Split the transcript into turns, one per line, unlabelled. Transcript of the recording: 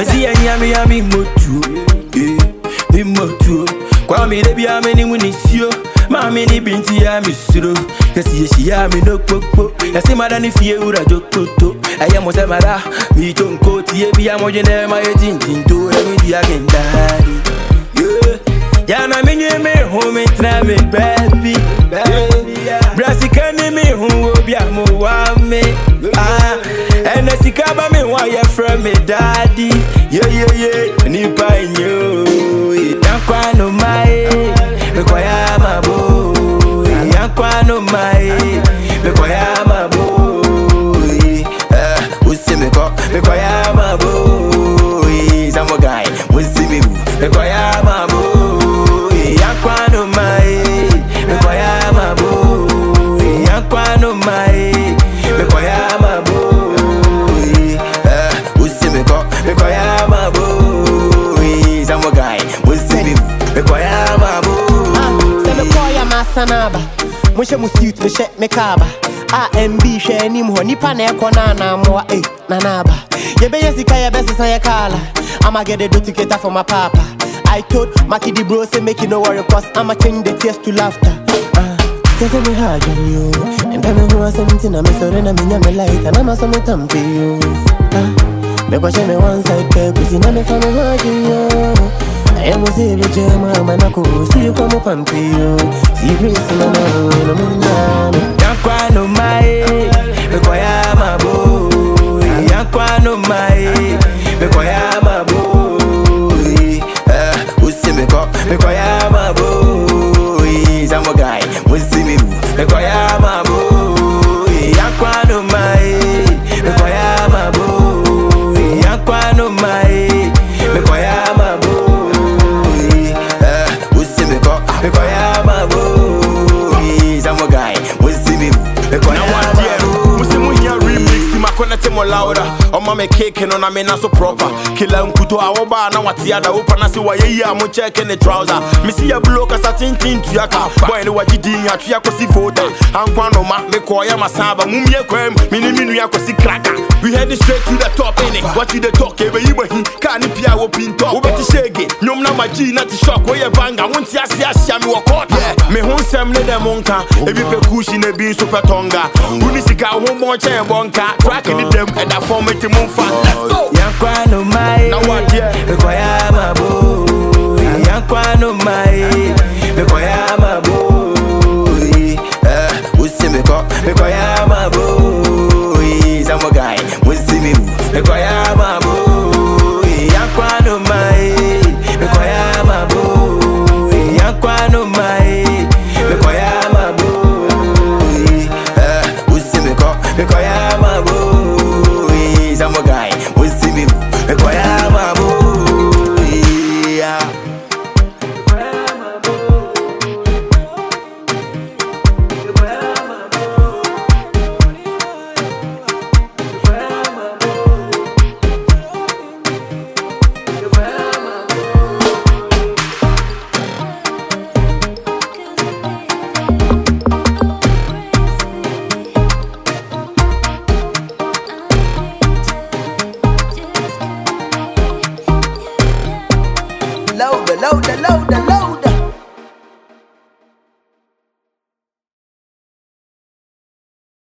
see any yami motu, me motu. Kwa mi debi ameni munisio, mami ni binti ya misuro. Kasi she ya mi no popo, kasi madani fiye ura jokoto. Aya mo se mara, mi tonko tiye biya mo jene ma yetintinto, emi di agendari. Yana mi nye me home tra me baby, Brasi kani mi hu obi amo wa me. Ene sikaba me wa ye from me daddy. Nipa inyo. Yankwa no mai, me kwa ya mabo. Yankwa no mai, me kwa ya mabo. Usi me kwa ya mabo. Samo guy, usi me kwa ya mabo. Yankwa no mai, me kwa ya mabo. Yankwa no mai, me kwa ya mabo. Usi me kwa ya mabo. Samo guy, usi me kwa ya mabo.
Se me kwa ya masanaba, mwishe musiut me shek me kaba. AMB share ni mho nipa na ekọ na mo nanaba. Yebe yesika yebe sesa ye kala. I'ma get a dirty cater for my papa. I told Maki the bro say make you no worry cause I'ma change the tears to laughter. Cause me hard on you. And then me who something I'm sorry na me nyame light and I'm so me tampi you. Me kwa me one side pay kusi na me fa me hard you. I am say be jema mana ko see you come up and pay you. See grace na na na.
Yankwa no mai, me kwa ya mabo. Yankwa no mai, me kwa ya mabo. Me kwa ya mabo. Samo guy, usi me kwa ya mabo. Yankwa no mai, me kwa ya mabo. Yankwa no mai, me kwa ya mabo. Usi me kwa ya mabo. Samo guy, usi me kwa ya mabo.
Musimu hiya remix, makona temo louder. Oma me cake no na me na so proper. Kila mkuto awoba na watiada opa na si wa ye ya mo check in the trouser. Me see ya blow ka satin tin to yaka. Boy ni wajidi ya tu yako si photo. Ankwa no ma me ko ya masaba. Mumye kwem me ni minu yako si cracker. We heading straight to the top in it. What you the talk ebe yiba hi ka ni pia wo pinto. Wo beti shege nyom na maji na ti shock we ye banga. Wonti asia me wakota. Yeah, me hon sem ne de monka. Ebi pe kushi ne bi super tonga. Uni sika ho mo chen bonka. Track in them and that form it move fast. Let's go.
Yankwa no mai, me kwa ya mabo. Yankwa no mai, me kwa ya mabo. Usi me kwa ya mabo. Samo guy, usi me kwa ya mabo. Yankwa no mai, me kwa ya mabo. Yankwa no mai, me kwa ya mabo. Usi me kwa ya mabo. Samo guy, usi me kwa ya mabo.
Louder, louder, louder.